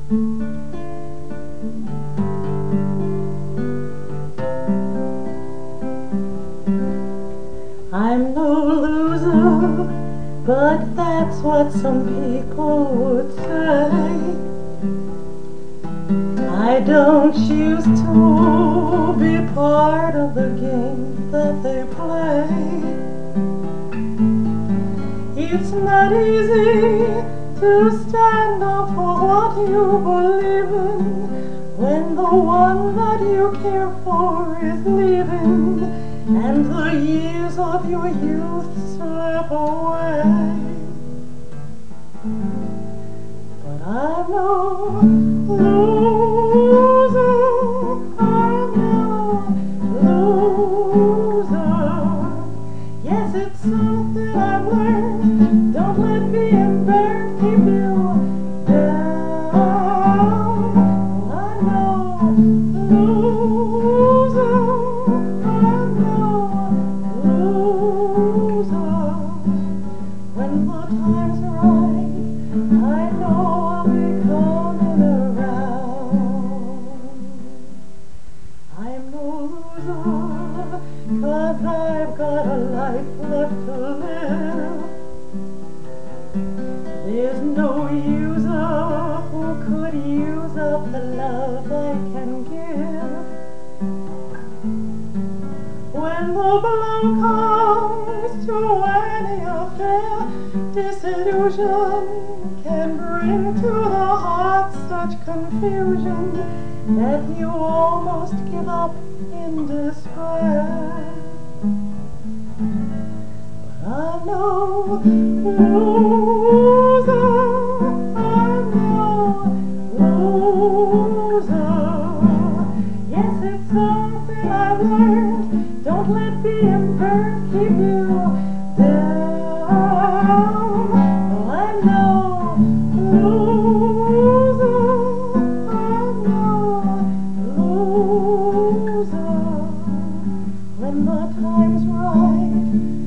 I'm no loser, but that's what some people would say. I don't choose to be part of the game that they play. It's not easy to stand up for what you believe in when the one that you care for is leaving and the years of your youth slip away. But I'm no loser, I'm no loser. Yes, it's something I've learned. Don't let being burned keep you down. I'm no loser, I'm no loser. When the time's right, I know I'll be coming around. I'm no loser, 'cause I've got a life left to live. There's no user who could use up the love I can give. When the blow comes to any affair, disillusion can bring to the heart such confusion that you almost give up in despair. But I'm no loser, I'm no loser. Yes, it's something I've learned. Don't let being burned keep you down. No, I'm no loser, I'm no loser. When the time's right,